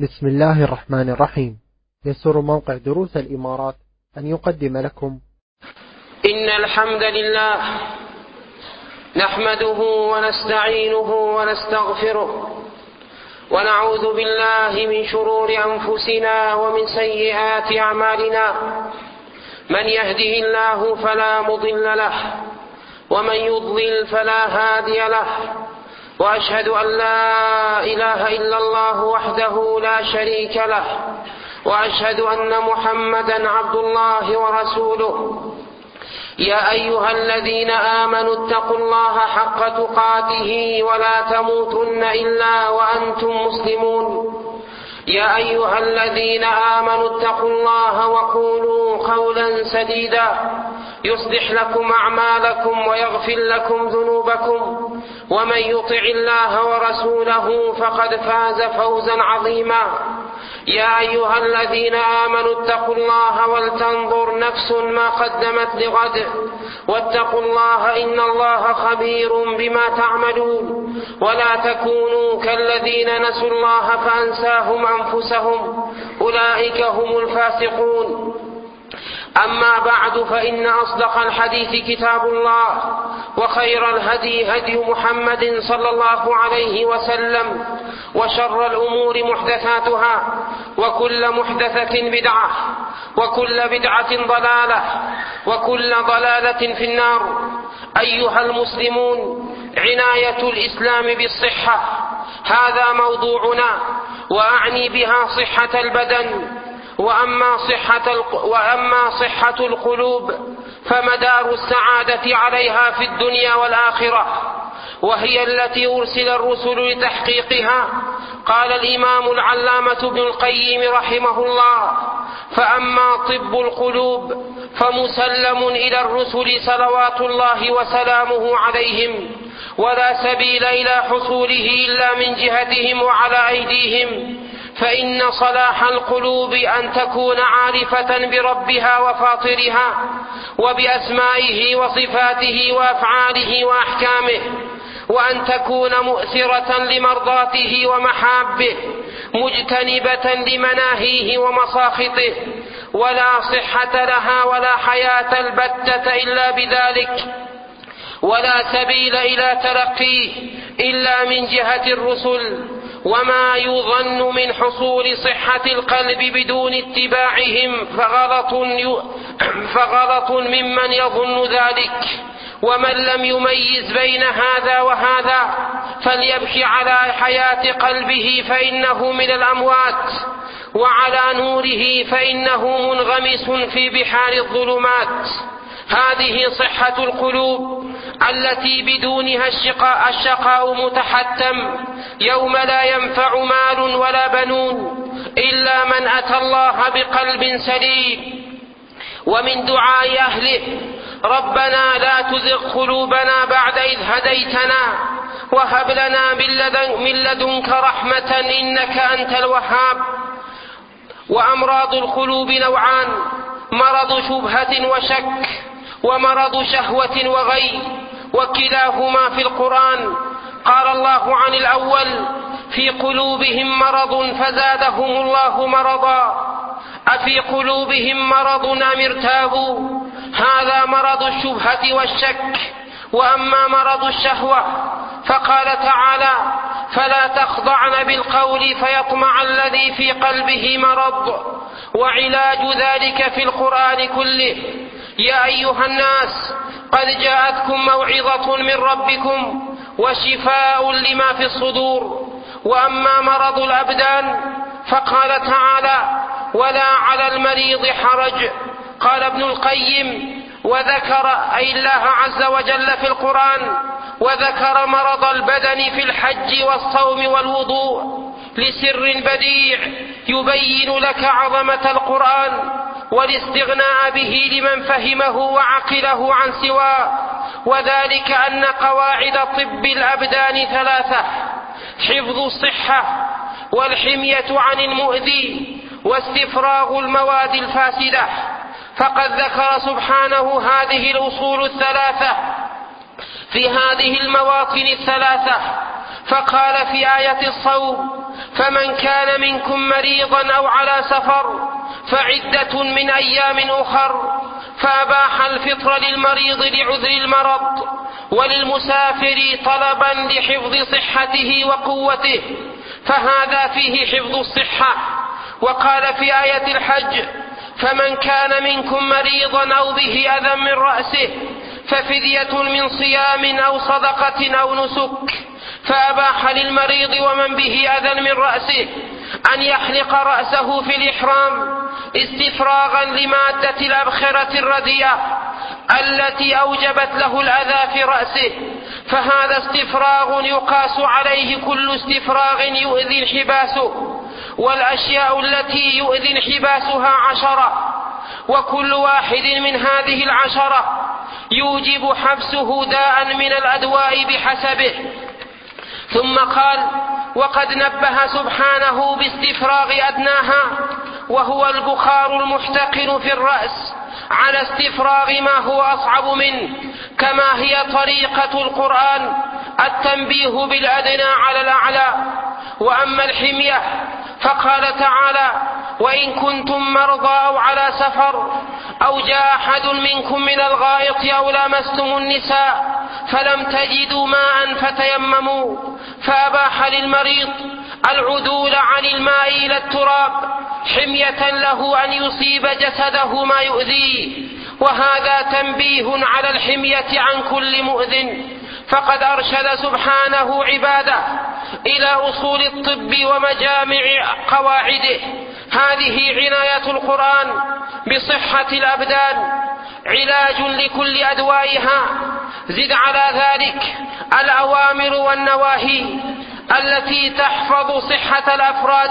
بسم الله الرحمن الرحيم. يسر موقع دروس الإمارات أن يقدم لكم إن الحمد لله نحمده ونستعينه ونستغفره ونعوذ بالله من شرور أنفسنا ومن سيئات أعمالنا. من يهده الله فلا مضل له ومن يضلل فلا هادي له، وأشهد أن لا إله إلا الله وحده لا شريك له، وأشهد أن محمدا عبد الله ورسوله. يا أيها الذين آمنوا اتقوا الله حق تقاته ولا تموتن إلا وأنتم مسلمون. يا أيها الذين آمنوا اتقوا الله وقولوا قولا سديدا يصلح لكم أعمالكم ويغفر لكم ذنوبكم، ومن يطع الله ورسوله فقد فاز فوزا عظيما. يا أيها الذين آمنوا اتقوا الله ولتنظر نفس ما قدمت لغد، واتقوا الله إن الله خبير بما تعملون. ولا تكونوا كالذين نسوا الله فأنساهم أنفسهم، أولئك هم الفاسقون. أما بعد، فإن أصدق الحديث كتاب الله، وخير الهدي هدي محمد صلى الله عليه وسلم، وشر الأمور محدثاتها، وكل محدثة بدعة، وكل بدعة ضلالة، وكل ضلالة في النار. أيها المسلمون، عناية الإسلام بالصحة هذا موضوعنا، وأعني بها صحة البدن. وأما صحة القلوب فمدار السعادة عليها في الدنيا والآخرة، وهي التي أرسل الرسل لتحقيقها. قال الإمام العلامة ابن القيم رحمه الله: فأما طب القلوب فمسلم إلى الرسل صلوات الله وسلامه عليهم، ولا سبيل إلى حصوله إلا من جهتهم وعلى أيديهم. فإن صلاح القلوب أن تكون عارفة بربها وفاطرها وبأسمائه وصفاته وأفعاله وأحكامه، وأن تكون مؤثرة لمرضاته ومحابه، مجتنبة لمناهيه ومساخطه. ولا صحة لها ولا حياة البتة إلا بذلك، ولا سبيل إلى تلقيه إلا من جهة الرسل. وما يظن من حصول صحة القلب بدون اتباعهم فغلط ممن يظن ذلك. ومن لم يميز بين هذا وهذا فليبكي على حياة قلبه فإنه من الأموات، وعلى نوره فإنه منغمس في بحار الظلمات. هذه صحة القلوب التي بدونها الشقاء متحتم، يوم لا ينفع مال ولا بنون إلا من أتى الله بقلب سليم. ومن دعاء أهله: ربنا لا تزغ قلوبنا بعد إذ هديتنا وهب لنا من لدنك رحمة إنك أنت الوهاب. وأمراض القلوب نوعان: مرض شبهة وشك، ومرض شهوة وغي، وكلاهما في القرآن. قال الله عن الأول: في قلوبهم مرض فزادهم الله مرضا. أفي قلوبهم مرض أم ارتابوا؟ هذا مرض الشبهة والشك. وأما مرض الشهوة فقال تعالى: فلا تخضعن بالقول فيطمع الذي في قلبه مرض. وعلاج ذلك في القرآن كله: يا أيها الناس قد جاءتكم موعظة من ربكم وشفاء لما في الصدور. وأما مرض الأبدان فقال تعالى: ولا على المريض حرج. قال ابن القيم: وذكر أي الله عز وجل في القرآن، وذكر مرض البدن في الحج والصوم والوضوء لسر بديع يبين لك عظمة القرآن والاستغناء به لمن فهمه وعقله عن سواه. وذلك أن قواعد طب الأبدان ثلاثة: حفظ الصحة، والحمية عن المؤذي، واستفراغ المواد الفاسدة. فقد ذكر سبحانه هذه الأصول الثلاثة في هذه المواطن الثلاثة، فقال في آية الصوم: فمن كان منكم مريضا أو على سفر فعدة من أيام أخر، فأباح الفطر للمريض لعذر المرض، وللمسافر طلبا لحفظ صحته وقوته، فهذا فيه حفظ الصحة. وقال في آية الحج: فمن كان منكم مريضا أو به أذى من رأسه ففدية من صيام أو صدقة أو نسك، فأباح للمريض ومن به أذى من رأسه أن يحلق رأسه في الإحرام استفراغا لمادة الأبخرة الرديئة التي أوجبت له الأذى في رأسه، فهذا استفراغ يقاس عليه كل استفراغ يؤذي انحباسه، والأشياء التي يؤذي انحباسها 10، وكل واحد من هذه 10 يوجب حبسه داء من الأدواء بحسبه. ثم قال: وقد نبه سبحانه باستفراغ أدناها وهو البخار المحتقن في الرأس على استفراغ ما هو أصعب منه، كما هي طريقة القرآن التنبيه بالأدنى على الأعلى. وأما الحمية فقال تعالى: وإن كنتم مرضى أو على سفر أو جاء أحد منكم من الغائط أو لامستم النساء فلم تجدوا ماء فتيمموا، فأباح للمريض العدول عن الماء إلى التراب حمية له أن يصيب جسده ما يؤذيه، وهذا تنبيه على الحمية عن كل مؤذٍ. فقد أرشد سبحانه عباده إلى أصول الطب ومجامع قواعده. هذه عناية القرآن بصحة الأبدان، علاج لكل أدوائها. زد على ذلك الأوامر والنواهي التي تحفظ صحة الأفراد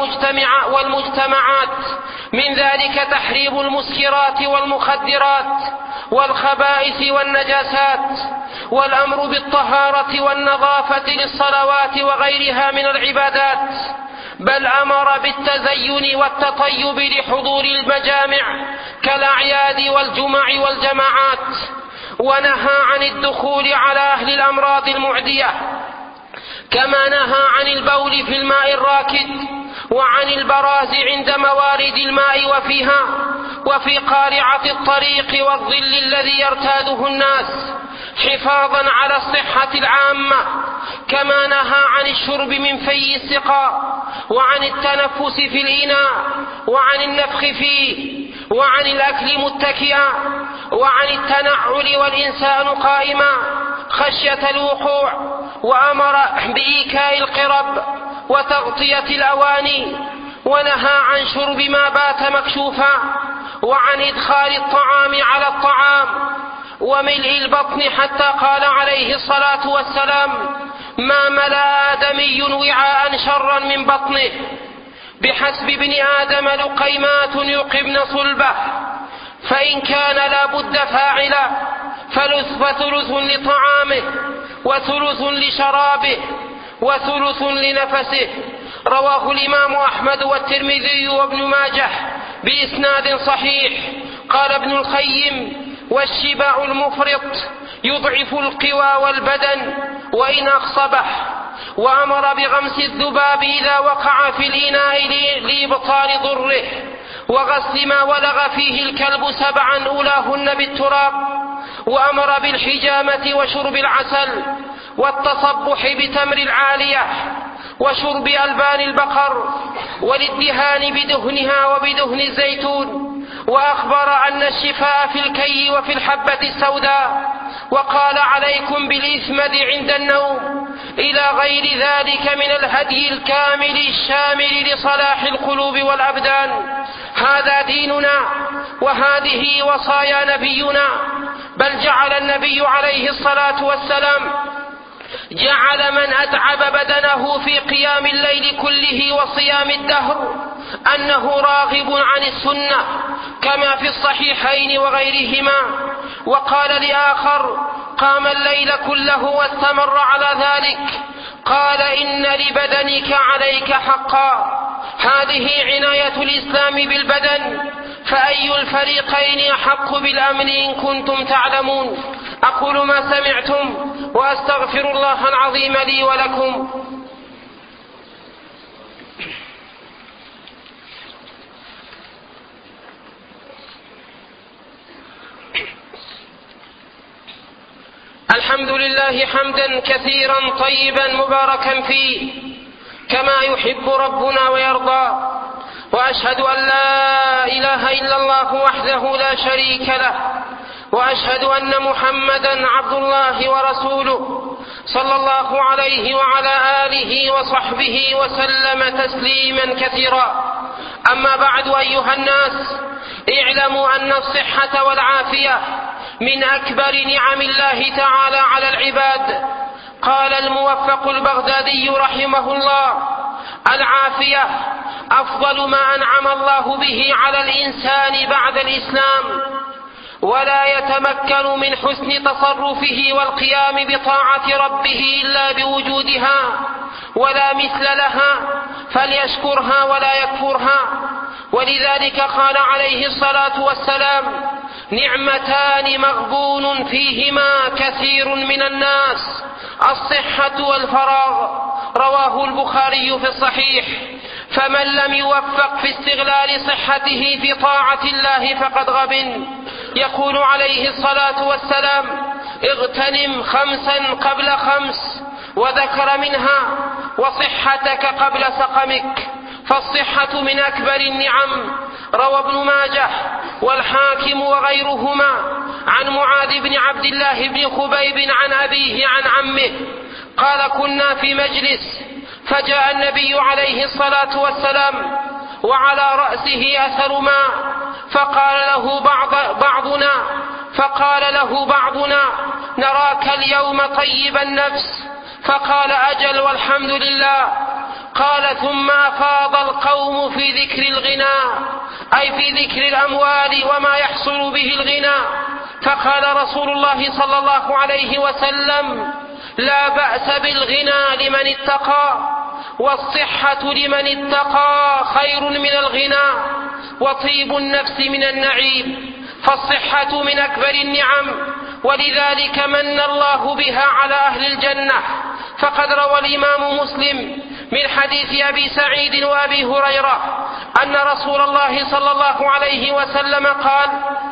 والمجتمعات، من ذلك تحريم المسكرات والمخدرات والخبائث والنجاسات، والأمر بالطهارة والنظافة للصلوات وغيرها من العبادات، بل أمر بالتزين والتطيب لحضور المجامع كالأعياد والجمع والجماعات، ونهى عن الدخول على أهل الأمراض المعدية، كما نهى عن البول في الماء الراكد وعن البراز عند موارد الماء وفيها وفي قارعة الطريق والظل الذي يرتاده الناس، حفاظا على الصحة العامة. كما نهى عن الشرب من في السقاء وعن التنفس في الإناء وعن النفخ فيه وعن الأكل متكئا وعن التنعل والإنسان قائما خشية الوقوع، وأمر بإيكاء القرب وتغطية الأواني، ونهى عن شرب ما بات مكشوفا، وعن إدخال الطعام على الطعام وملء البطن، حتى قال عليه الصلاة والسلام: ما ملأ آدمي وعاء شرا من بطنه، بحسب ابن آدم لقيمات يقمن صلبه، فإن كان لا بد فاعلا فثلث لطعامه وثلث لشرابه وثلث لنفسه. رواه الإمام أحمد والترمذي وابن ماجه بإسناد صحيح. قال ابن القيم: والشبع المفرط يضعف القوى والبدن وإن أخصبه. وأمر بغمس الذباب إذا وقع في الإناء لإبطال ضره، وغسل ما ولغ فيه الكلب 7 أولاهن بالتراب. وأمر بالحجامة وشرب العسل والتصبح بتمر العالية وشرب ألبان البقر والادهان بدهنها وبدهن الزيتون. وأخبر أن الشفاء في الكي وفي الحبة السوداء. وقال: عليكم بالإثمد عند النوم، إلى غير ذلك من الهدي الكامل الشامل لصلاح القلوب والأبدان. هذا ديننا وهذه وصايا نبينا. بل جعل النبي عليه الصلاة والسلام جعل من أتعب بدنه في قيام الليل كله وصيام الدهر أنه راغب عن السنة، كما في الصحيحين وغيرهما. وقال لآخر: قام الليل كله واستمر على ذلك، قال: إن لبدنك عليك حقا. هذه عناية الإسلام بالبدن، فأي الفريقين أحق بالأمن إن كنتم تعلمون. أقول ما سمعتم وأستغفر الله العظيم لي ولكم. الحمد لله حمدا كثيرا طيبا مباركا فيه كما يحب ربنا ويرضى، وأشهد أن لا إله إلا الله وحده لا شريك له، وأشهد أن محمدا عبد الله ورسوله صلى الله عليه وعلى آله وصحبه وسلم تسليما كثيرا. أما بعد، أيها الناس، اعلموا أن الصحة والعافية من أكبر نعم الله تعالى على العباد. قال الموفق البغدادي رحمه الله: العافية أفضل ما أنعم الله به على الإنسان بعد الإسلام، ولا يتمكن من حسن تصرفه والقيام بطاعة ربه إلا بوجودها، ولا مثل لها، فليشكرها ولا يكفرها. ولذلك قال عليه الصلاة والسلام: نعمتان مغبون فيهما كثير من الناس، الصحة والفراغ. رواه البخاري في الصحيح. فمن لم يوفق في استغلال صحته في طاعة الله فقد غبن. يقول عليه الصلاة والسلام: اغتنم 5 قبل 5، وذكر منها: وصحتك قبل سقمك، فالصحة من أكبر النعم. روى ابن ماجه والحاكم وغيرهما عن معاذ بن عبد الله بن خبيب عن أبيه عن عمه قال: كنا في مجلس، فجاء النبي عليه الصلاة والسلام وعلى رأسه أثر ماء، فقال له بعضنا: نراك اليوم طيب النفس. فقال: أجل والحمد لله. قال: ثم أفاض القوم في ذكر الغنى، أي في ذكر الأموال وما يحصل به الغنى. فقال رسول الله صلى الله عليه وسلم: لا بأس بالغنى لمن اتقى، والصحة لمن اتقى خير من الغنى، وطيب النفس من النعيم. فالصحة من أكبر النعم، ولذلك من الله بها على أهل الجنة. فقد روى الإمام مسلم من حديث أبي سعيد وأبي هريرة أن رسول الله صلى الله عليه وسلم قال: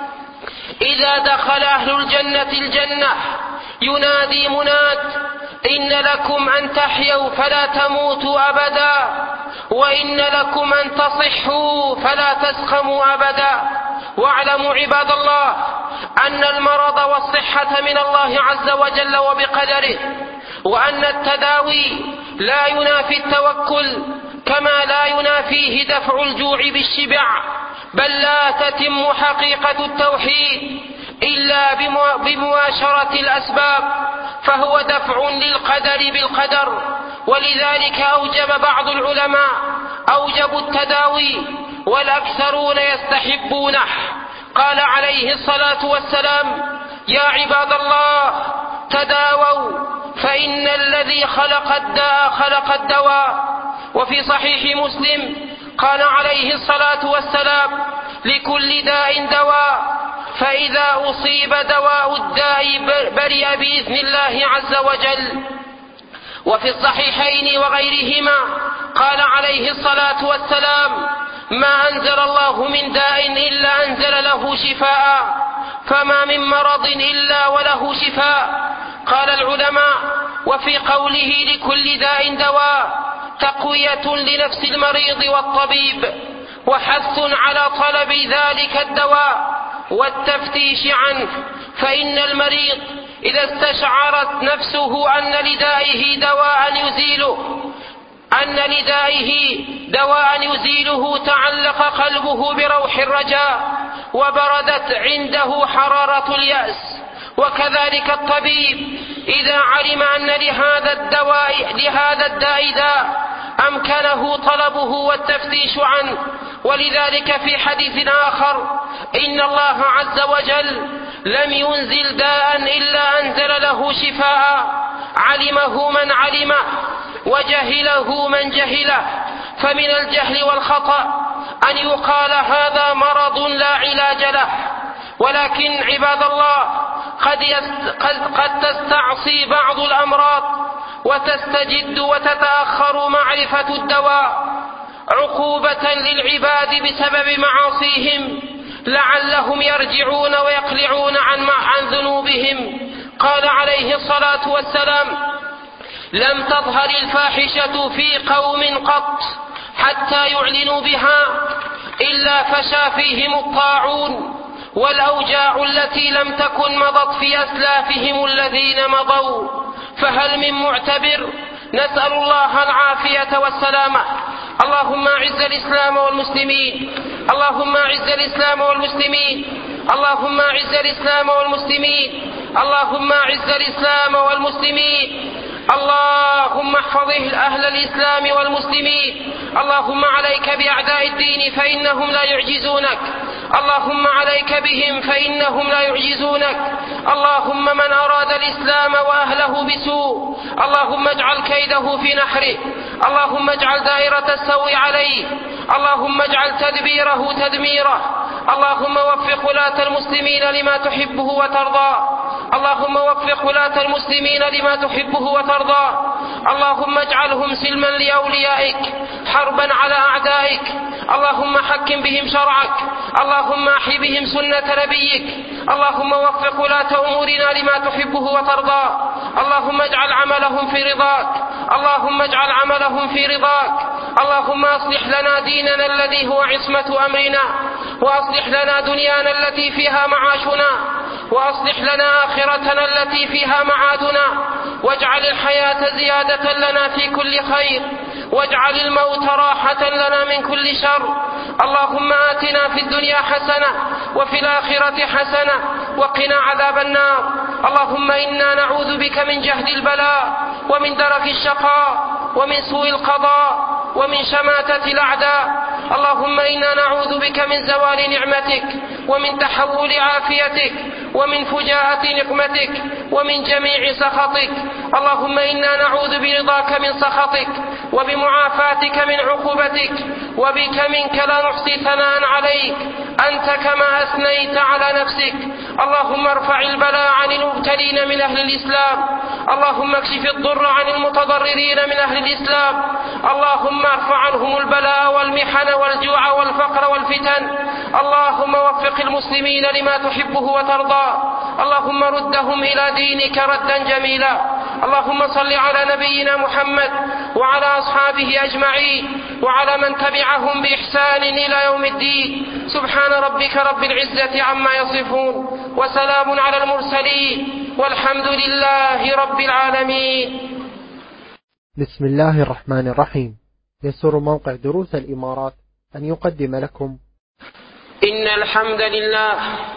إذا دخل أهل الجنة الجنة ينادي مناد: إن لكم أن تحيوا فلا تموتوا أبدا، وإن لكم أن تصحوا فلا تسقموا أبدا. واعلموا عباد الله أن المرض والصحة من الله عز وجل وبقدره، وأن التداوي لا ينافي التوكل، كما لا ينافيه دفع الجوع بالشبع. بل لا تتم حقيقة التوحيد إلا بمباشرة الأسباب، فهو دفع للقدر بالقدر. ولذلك أوجب بعض العلماء التداوي، والأكثرون يستحبونه. قال عليه الصلاة والسلام: يا عباد الله تداووا، فإن الذي خلق الداء خلق الدواء. وفي صحيح مسلم قال عليه الصلاة والسلام: لكل داء دواء، فإذا أصيب دواء الداء برئ بإذن الله عز وجل. وفي الصحيحين وغيرهما قال عليه الصلاة والسلام: ما أنزل الله من داء إلا أنزل له شفاء، فما من مرض إلا وله شفاء. قال العلماء: وفي قوله لكل داء دواء تقوية لنفس المريض والطبيب، وحث على طلب ذلك الدواء والتفتيش عنه. فإن المريض إذا استشعرت نفسه أن لدائه دواء يزيله تعلق قلبه بروح الرجاء، وبردت عنده حرارة اليأس. وكذلك الطبيب إذا علم أن لهذا الداء داء أمكنه طلبه والتفتيش عنه. ولذلك في حديث آخر: إن الله عز وجل لم ينزل داء إلا أنزل له شفاء، علمه من علمه وجهله من جهله. فمن الجهل والخطأ أن يقال هذا مرض لا علاج له. ولكن عباد الله قد تستعصي بعض الأمراض وتستجد وتتأخر معرفة الدواء عقوبة للعباد بسبب معاصيهم، لعلهم يرجعون ويقلعون عن ذنوبهم. قال عليه الصلاة والسلام: لم تظهر الفاحشة في قوم قط حتى يعلنوا بها إلا فشى فيهم الطاعون والأوجاع التي لم تكن مضت في أسلافهم الذين مضوا، فهل من معتبر؟ نسأل الله العافية والسلامة. اللهم أعز الإسلام والمسلمين، اللهم أعز الإسلام والمسلمين، اللهم أعز الإسلام والمسلمين، اللهم أعز الإسلام والمسلمين، اللهم احفظ أهل الإسلام والمسلمين. اللهم عليك بأعداء الدين فإنهم لا يعجزونك، اللهم عليك بهم فإنهم لا يعجزونك. اللهم من أراد الإسلام وأهله بسوء اللهم اجعل كيده في نحره، اللهم اجعل دائرة السوء عليه، اللهم اجعل تدبيره تدميره. اللهم وفق ولاة المسلمين لما تحبه وترضى، اللهم وفق ولاة المسلمين لما تحبه وترضى. اللهم اجعلهم سلما لأوليائك حربا على أعدائك. اللهم حكم بهم شرعك، اللهم أحي بهم سنة نبيك. اللهم وفق ولاة أمورنا لما تحبه وترضى. اللهم اجعل عملهم في رضاك، اللهم اجعل عملهم في رضاك. اللهم أصلح لنا ديننا الذي هو عصمة أمرنا، وأصلح لنا دنيانا التي فيها معاشنا، وأصلح لنا آخرتنا التي فيها معادنا، واجعل الحياة زيادة لنا في كل خير، واجعل الموت راحة لنا من كل شر. اللهم آتنا في الدنيا حسنة وفي الآخرة حسنة وقنا عذاب النار. اللهم إنا نعوذ بك من جهد البلاء ومن درك الشقاء ومن سوء القضاء ومن شماتة الأعداء. اللهم إنا نعوذ بك من زوال نعمتك ومن تحول عافيتك ومن فجاءة نقمتك ومن جميع سخطك. اللهم إنا نعوذ برضاك من سخطك وبمعافاتك من عقوبتك، وبك منك لا نحصي ثناء عليك أنت كما أثنيت على نفسك. اللهم ارفع البلاء عن المبتلين من أهل الإسلام، اللهم اكشف الضر عن المتضررين من أهل الإسلام. اللهم ارفع عنهم البلاء والمحن والجوع والفقر والفتن. اللهم وفق المسلمين لما تحبه وترضى. اللهم ردهم إلى دينك ردا جميلا. اللهم صل على نبينا محمد وعلى أصحابه أجمعين وعلى من تبعهم بإحسان إلى يوم الدين. سبحان ربك رب العزة عما يصفون، وسلام على المرسلين، والحمد لله رب العالمين. بسم الله الرحمن الرحيم. يسر موقع دروس الإمارات أن يقدم لكم إن الحمد لله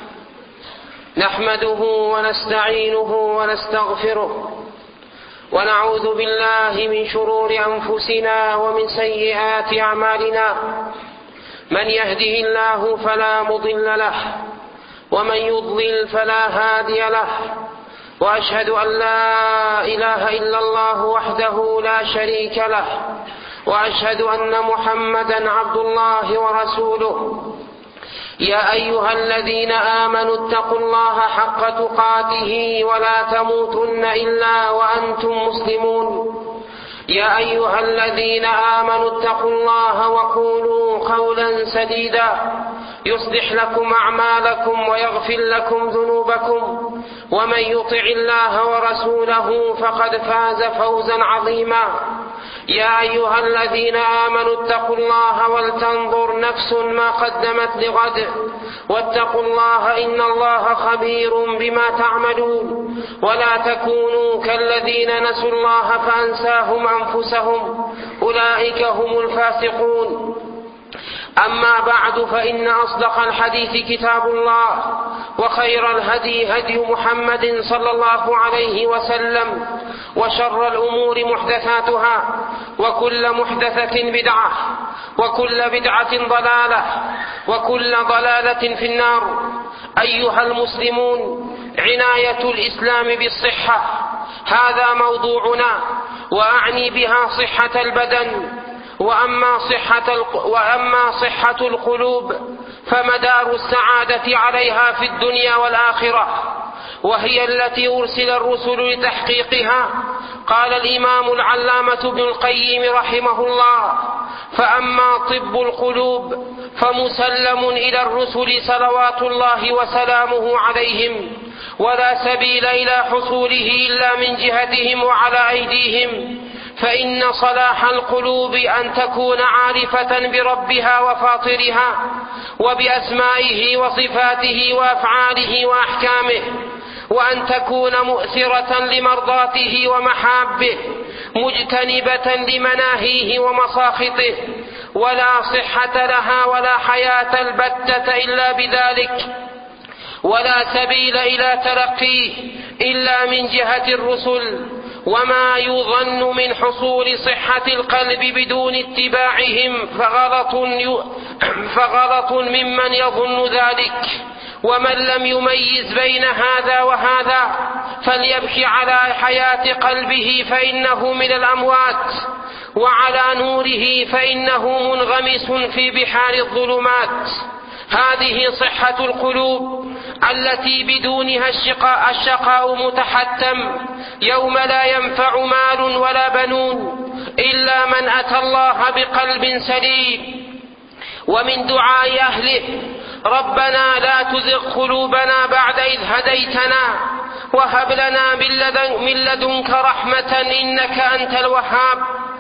نحمده ونستعينه ونستغفره، ونعوذ بالله من شرور أنفسنا ومن سيئات أعمالنا. من يهده الله فلا مضل له، ومن يضلل فلا هادي له، وأشهد أن لا إله إلا الله وحده لا شريك له، وأشهد أن محمدا عبد الله ورسوله. يا أيها الذين آمنوا اتقوا الله حق تقاته ولا تموتن إلا وأنتم مسلمون. يا أيها الذين آمنوا اتقوا الله وقولوا قولا سديدا يصلح لكم أعمالكم ويغفر لكم ذنوبكم، ومن يطع الله ورسوله فقد فاز فوزا عظيما. يا أيها الذين آمنوا اتقوا الله ولتنظر نفس ما قدمت لغد، واتقوا الله إن الله خبير بما تعملون. ولا تكونوا كالذين نسوا الله فأنساهم أنفسهم، أولئك هم الفاسقون. أما بعد، فإن أصدق الحديث كتاب الله، وخير الهدي هدي محمد صلى الله عليه وسلم، وشر الأمور محدثاتها، وكل محدثة بدعة، وكل بدعة ضلالة، وكل ضلالة في النار. أيها المسلمون، عناية الإسلام بالصحة هذا موضوعنا، وأعني بها صحة البدن. وأما صحة القلوب فمدار السعادة عليها في الدنيا والآخرة، وهي التي أرسل الرسل لتحقيقها. قال الإمام العلامة ابن القيم رحمه الله: فأما طب القلوب فمسلم إلى الرسل صلوات الله وسلامه عليهم، ولا سبيل إلى حصوله إلا من جهتهم وعلى أيديهم، فإن صلاح القلوب أن تكون عارفة بربها وفاطرها وبأسمائه وصفاته وأفعاله وأحكامه، وأن تكون مؤثرة لمرضاته ومحابه، مجتنبة لمناهيه ومساخطه، ولا صحة لها ولا حياة البتة إلا بذلك، ولا سبيل إلى تلقيه إلا من جهة الرسل. وما يظن من حصول صحة القلب بدون اتباعهم فغلط ممن يظن ذلك. ومن لم يميز بين هذا وهذا فليبكي على حياة قلبه فإنه من الأموات، وعلى نوره فإنه منغمس في بحار الظلمات. هذه صحة القلوب التي بدونها الشقاء متحتم، يوم لا ينفع مال ولا بنون إلا من أتى الله بقلب سليم. ومن دعاء أهله: ربنا لا تزغ قلوبنا بعد إذ هديتنا وهب لنا من لدنك رحمة إنك أنت الوهاب.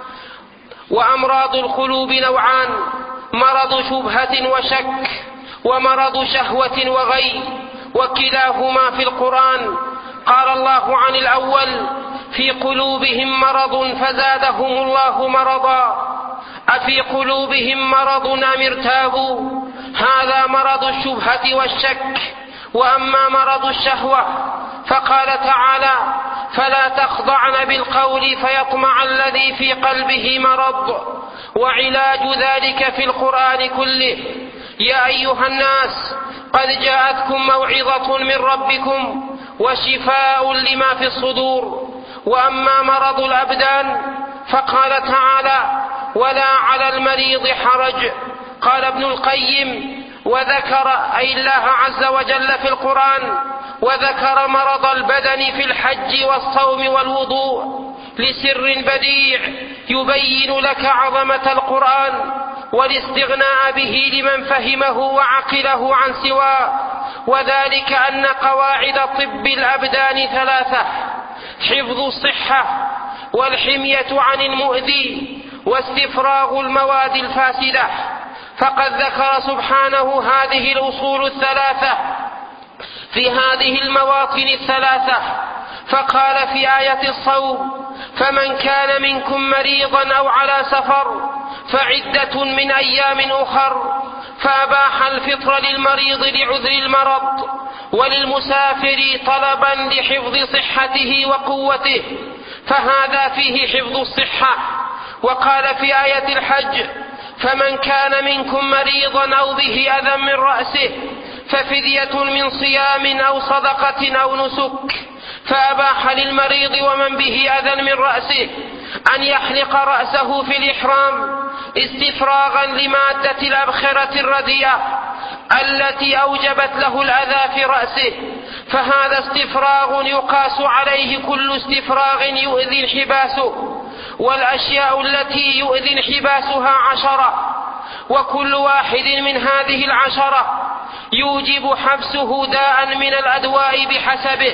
وأمراض القلوب نوعان: مرض شبهة وشك، ومرض شهوة وغي، وكلاهما في القرآن. قال الله عن الأول: في قلوبهم مرض فزادهم الله مرضا. أفي قلوبهم مرض أم ارتابوا؟ هذا مرض الشبهة والشك. وأما مرض الشهوة فقال تعالى: فلا تخضعن بالقول فيطمع الذي في قلبه مرض. وعلاج ذلك في القرآن كله: يا أيها الناس قد جاءتكم موعظة من ربكم وشفاء لما في الصدور. وأما مرض الأبدان فقال تعالى: ولا على المريض حرج. قال ابن القيم: وذكر أي الله عز وجل في القرآن، وذكر مرض البدن في الحج والصوم والوضوء لسر بديع يبين لك عظمة القرآن والاستغناء به لمن فهمه وعقله عن سواه. وذلك أن قواعد طب الأبدان ثلاثة: حفظ الصحة، والحمية عن المؤذي، واستفراغ المواد الفاسدة. فقد ذكر سبحانه هذه الأصول الثلاثة في هذه المواطن الثلاثة، فقال في آية الصوم: فمن كان منكم مريضا أو على سفر فعدة من أيام أخر، فأباح الفطر للمريض لعذر المرض، وللمسافر طلبا لحفظ صحته وقوته، فهذا فيه حفظ الصحة. وقال في آية الحج: فمن كان منكم مريضا أو به أذى من رأسه ففدية من صيام أو صدقة أو نسك، فأباح للمريض ومن به أذى من رأسه أن يحلق رأسه في الإحرام استفراغا لمادة الأبخرة الرديئة التي أوجبت له الأذى في رأسه، فهذا استفراغ يقاس عليه كل استفراغ يؤذي انحباسه، والأشياء التي يؤذي انحباسها 10، وكل واحد من هذه 10 يوجب حبسه داء من الأدواء بحسبه.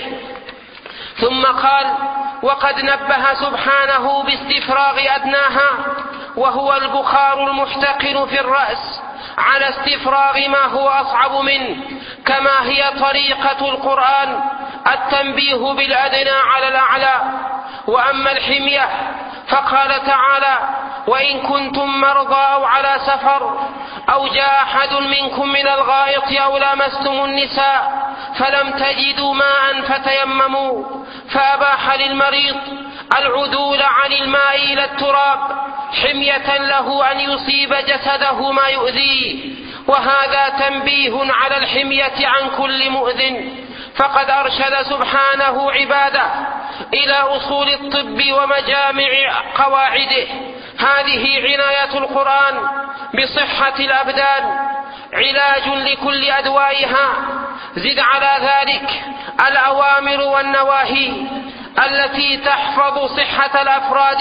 ثم قال: وقد نبه سبحانه باستفراغ أدناها وهو البخار المحتقن في الرأس على استفراغ ما هو أصعب منه، كما هي طريقة القرآن التنبيه بالأدنى على الأعلى. وأما الحمية فقال تعالى: وإن كنتم مرضى أو على سفر أو جاء أحد منكم من الغائط أو لامستم النساء فلم تجدوا ماء فتيمموا، فأباح للمريض العدول عن الماء إلى التراب حمية له أن يصيب جسده ما يؤذيه، وهذا تنبيه على الحمية عن كل مؤذٍ. فقد أرشد سبحانه عباده إلى أصول الطب ومجامع قواعده. هذه عناية القرآن بصحة الأبدان، علاج لكل أدوائها. زد على ذلك الأوامر والنواهي التي تحفظ صحة الأفراد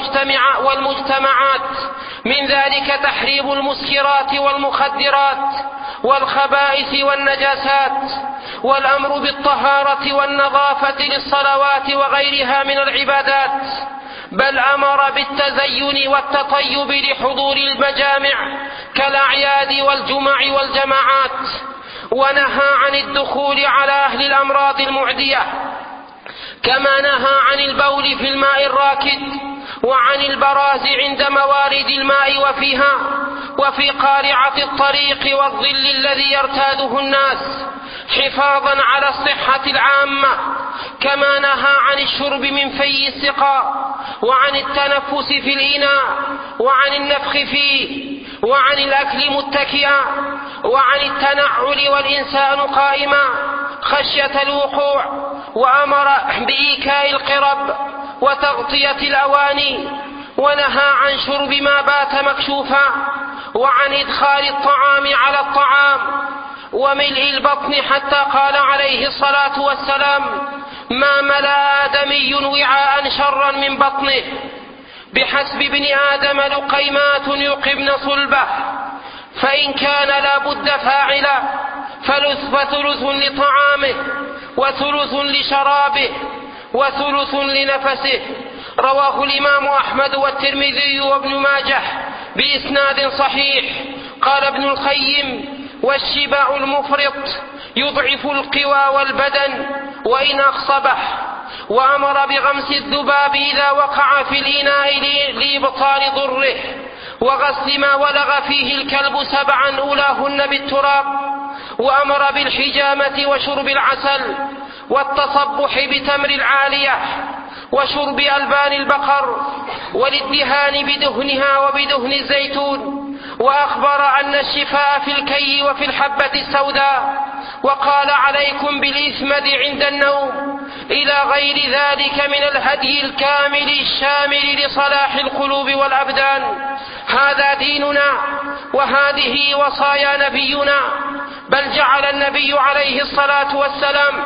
والمجتمعات، من ذلك تحريم المسكرات والمخدرات والخبائث والنجاسات، والأمر بالطهارة والنظافة للصلوات وغيرها من العبادات، بل أمر بالتزين والتطيب لحضور المجامع كالأعياد والجمع والجماعات، ونهى عن الدخول على أهل الأمراض المعدية، كما نهى عن البول في الماء الراكد، وعن البراز عند موارد الماء وفيها، وفي قارعة الطريق والظل الذي يرتاده الناس، حفاظا على الصحة العامة، كما نهى عن الشرب من في السقاء، وعن التنفس في الإناء، وعن النفخ فيه، وعن الأكل متكئا، وعن التنعل والإنسان قائما خشية الوقوع، وأمر بإيكاء القرب وتغطية الأواني، ونهى عن شرب ما بات مكشوفا، وعن إدخال الطعام على الطعام وملء البطن، حتى قال عليه الصلاة والسلام: ما ملأ آدمي وعاء شرا من بطنه، بحسب ابن آدم لقيمات يقبن صلبه، فإن كان لا بد فاعلا فثلث لطعامه، وثلث لشرابه، وثلث لنفسه. رواه الإمام أحمد والترمذي وابن ماجه بإسناد صحيح. قال ابن القيم: والشبع المفرط يضعف القوى والبدن وإن أخصبه. وأمر بغمس الذباب إذا وقع في الإناء لإبطال ضره، وغسل ما ولغ فيه الكلب 7 أولاهن بالتراب. وأمر بالحجامة وشرب العسل، والتصبح بتمر العالية، وشرب ألبان البقر، والادهان بدهنها وبدهن الزيتون. وأخبر أن الشفاء في الكي وفي الحبة السوداء. وقال: عليكم بالإثمد عند النوم، إلى غير ذلك من الهدي الكامل الشامل لصلاح القلوب والأبدان. هذا ديننا، وهذه وصايا نبينا. بل جعل النبي عليه الصلاة والسلام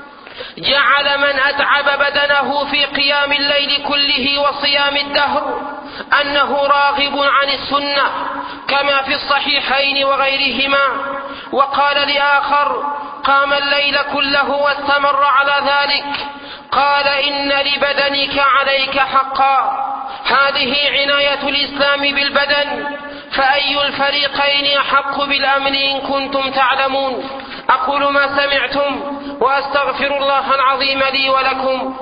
جعل من أتعب بدنه في قيام الليل كله وصيام الدهر أنه راغب عن السنة، كما في الصحيحين وغيرهما. وقال لآخر: قام الليل كله واستمر على ذلك، قال: إن لبدنك عليك حقا. هذه عناية الإسلام بالبدن، فأي الفريقين أحق بالأمن إن كنتم تعلمون. أقول ما سمعتم، وأستغفر الله العظيم لي ولكم.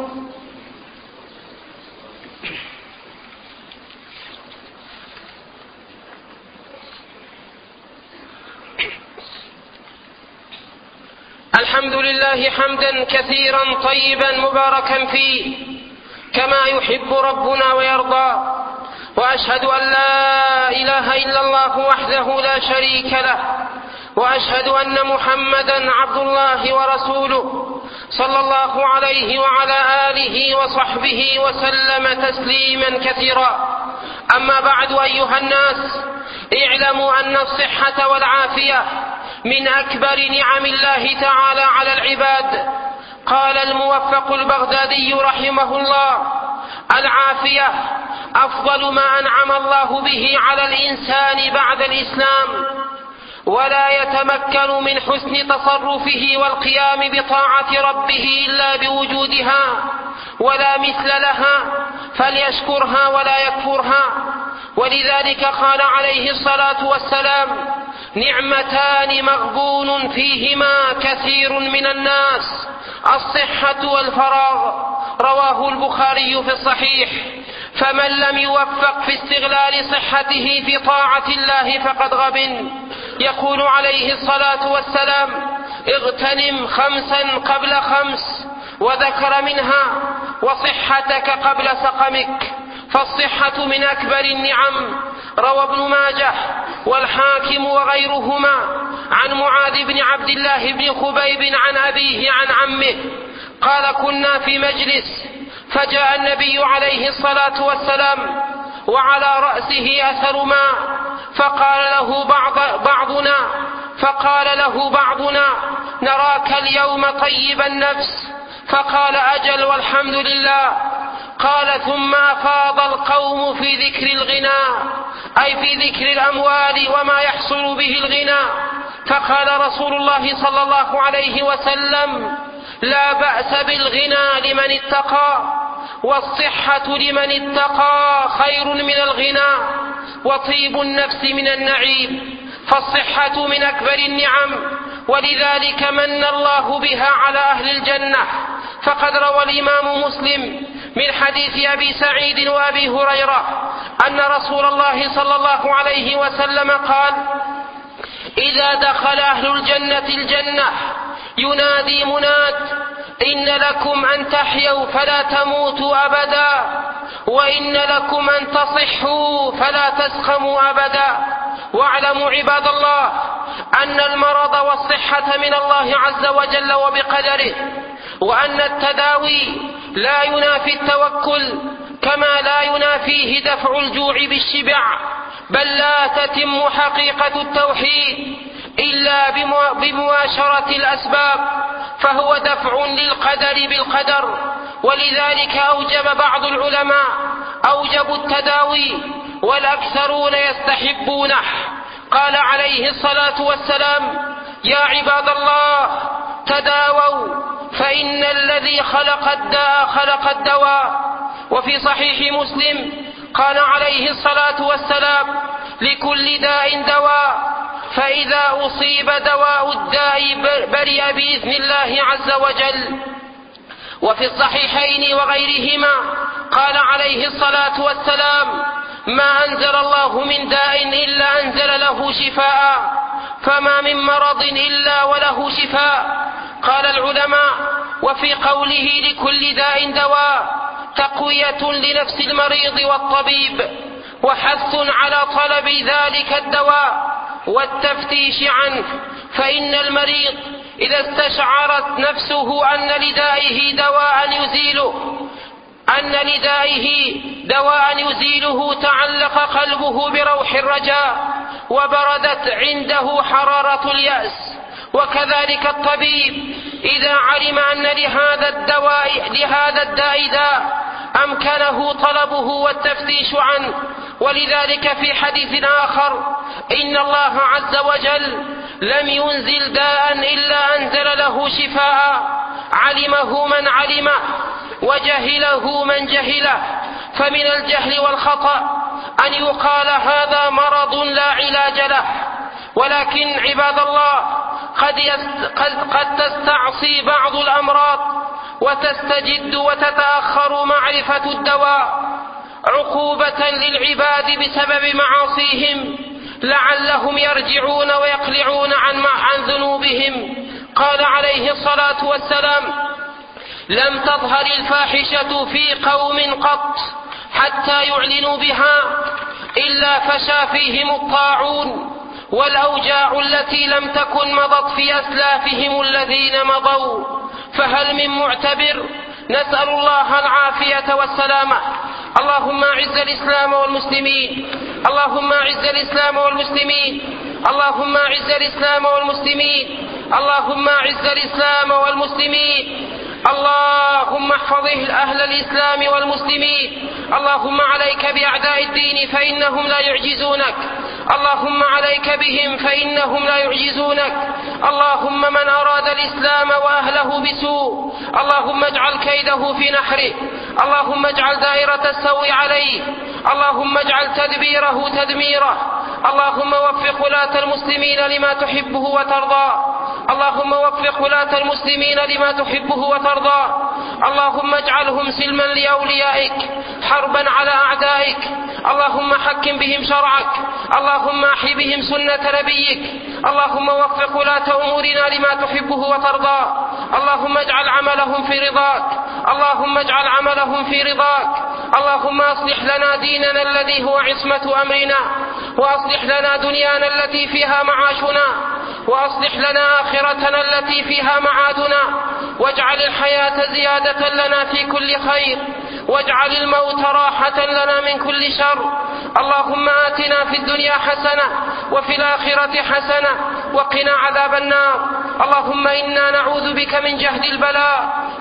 الحمد لله حمدا كثيرا طيبا مباركا فيه، كما يحب ربنا ويرضى. وأشهد أن لا إله إلا الله وحده لا شريك له، وأشهد أن محمدا عبد الله ورسوله، صلى الله عليه وعلى آله وصحبه وسلم تسليما كثيرا. أما بعد، أيها الناس، اعلموا أن الصحة والعافية من أكبر نعم الله تعالى على العباد. قال الموفق البغدادي رحمه الله: العافية أفضل ما أنعم الله به على الإنسان بعد الإسلام، ولا يتمكن من حسن تصرفه والقيام بطاعة ربه إلا بوجودها، ولا مثل لها، فليشكرها ولا يكفرها. ولذلك قال عليه الصلاة والسلام: نعمتان مغبون فيهما كثير من الناس، الصحة والفراغ. رواه البخاري في الصحيح. فمن لم يوفق في استغلال صحته في طاعة الله فقد غبن. يقول عليه الصلاة والسلام: اغتنم 5 قبل 5، وذكر منها: وصحتك قبل سقمك، فالصحة من أكبر النعم. روى ابن ماجه والحاكم وغيرهما عن معاذ بن عبد الله بن خبيب عن أبيه عن عمه قال: كنا في مجلس، فجاء النبي عليه الصلاة والسلام وعلى رأسه أثر ماء، فقال له بعضنا: نراك اليوم طيب النفس، فقال: أجل والحمد لله. قال: ثم أفاض القوم في ذكر الغنى، أي في ذكر الأموال وما يحصل به الغنى. فقال رسول الله صلى الله عليه وسلم: لا بأس بالغنى لمن اتقى، والصحة لمن اتقى خير من الغنى، وطيب النفس من النعيم، فالصحة من أكبر النعم، ولذلك من الله بها على أهل الجنة. فقد روى الإمام مسلم من حديث أبي سعيد وأبي هريرة أن رسول الله صلى الله عليه وسلم قال: إذا دخل أهل الجنة الجنة ينادي مناد: إن لكم أن تحيوا فلا تموتوا أبدا، وإن لكم أن تصحوا فلا تسقموا أبدا. واعلموا عباد الله أن المرض والصحة من الله عز وجل وبقدره، وأن التداوي لا ينافي التوكل، كما لا ينافيه دفع الجوع بالشبع، بل لا تتم حقيقة التوحيد إلا بمباشرة الأسباب، فهو دفع للقدر بالقدر. ولذلك أوجب بعض العلماء التداوي، والأكثرون يستحبونه. قال عليه الصلاة والسلام: يا عباد الله تداووا، فإن الذي خلق الداء خلق الدواء. وفي صحيح مسلم قال عليه الصلاة والسلام: لكل داء دواء، فإذا أصيب دواء الداء برئ بإذن الله عز وجل. وفي الصحيحين وغيرهما قال عليه الصلاة والسلام: ما أنزل الله من داء إلا أنزل له شفاء، فما من مرض إلا وله شفاء. قال العلماء: وفي قوله لكل داء دواء تقوية لنفس المريض والطبيب، وحث على طلب ذلك الدواء والتفتيش عنه، فإن المريض إذا استشعرت نفسه أن لدائه دواء يزيله تعلق قلبه بروح الرجاء، وبردت عنده حرارة اليأس. وكذلك الطبيب إذا علم أن لهذا الداء داء أمكنه طلبه والتفتيش عنه. ولذلك في حديث آخر: إن الله عز وجل لم ينزل داء إلا أنزل له شفاء، علمه من علمه وجهله من جهله. فمن الجهل والخطأ أن يقال هذا مرض لا علاج له، ولكن عباد الله قد تستعصي بعض الأمراض وتستجد وتتأخر معرفة الدواء عقوبة للعباد بسبب معاصيهم، لعلهم يرجعون ويقلعون عن ذنوبهم. قال عليه الصلاة والسلام: لم تظهر الفاحشة في قوم قط حتى يعلنوا بها إلا فشى فيهم الطاعون والأوجاع التي لم تكن مضت في أسلافهم الذين مضوا، فهل من معتبر؟ نسأل الله العافية والسلامة. اللهم أعز الإسلام والمسلمين، اللهم أعز الإسلام والمسلمين، اللهم أعز الإسلام والمسلمين، اللهم أعز الإسلام والمسلمين، اللهم احفظ أهل الإسلام والمسلمين. اللهم عليك بأعداء الدين فإنهم لا يعجزونك، اللهم عليك بهم فإنهم لا يعجزونك. اللهم من أراد الإسلام وأهله بسوء اللهم اجعل كيده في نحره، اللهم اجعل دائرة السوء عليه، اللهم اجعل تدبيره تدميره. اللهم وفق ولاة المسلمين لما تحبه وترضى، اللهم وفق ولاة المسلمين لما تحبه وترضى. اللهم اجعلهم سلما لأوليائك، حربا على أعدائك. اللهم حكم بهم شرعك، اللهم أحي بهم سنة نبيك. اللهم وفق ولاة أمورنا لما تحبه وترضى. اللهم اجعل عملهم في رضاك، اللهم اجعل عملهم في رضاك. اللهم أصلح لنا ديننا الذي هو عصمة أمرنا، وأصلح لنا دنيانا التي فيها معاشنا، وأصلح لنا آخرتنا التي فيها معادنا، واجعل الحياة زيادة لنا في كل خير، واجعل الموت راحة لنا من كل شر. اللهم آتنا في الدنيا حسنة وفي الآخرة حسنة وقنا عذاب النار. اللهم إنا نعوذ بك من جهد البلاء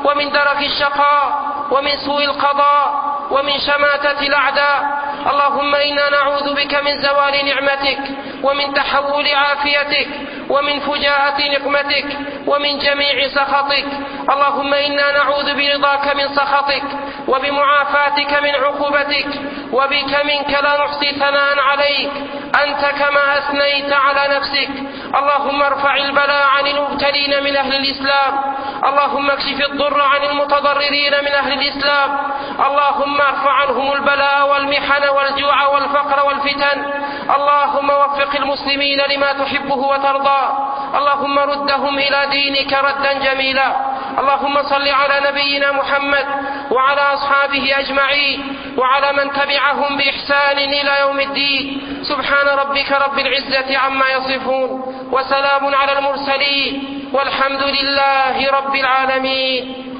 ومن درك الشقاء ومن سوء القضاء ومن شماتة الأعداء. اللهم إنا نعوذ بك من زوال نعمتك ومن تحول عافيتك ومن فجاءة نقمتك ومن جميع سخطك. اللهم إنا نعوذ برضاك من سخطك وبمعافاتك من عقوبتك، وبك منك لا نحصي ثناء عليك أنت كما أثنيت على نفسك. اللهم ارفع البلاء عن المبتلين من أهل الإسلام، اللهم اكشف الضر عن المتضررين من أهل الإسلام، اللهم ارفع عنهم البلاء والمحن والجوع والفقر والفتن. اللهم وفق المسلمين لما تحبه وترضى، اللهم ردهم إلى دينك ردا جميلا. اللهم صل على نبينا محمد وعلى أصحابه أجمعين وعلى من تبعهم بإحسان إلى يوم الدين. سبحان ربك رب العزة عما يصفون، وسلام على المرسلين، والحمد لله رب العالمين.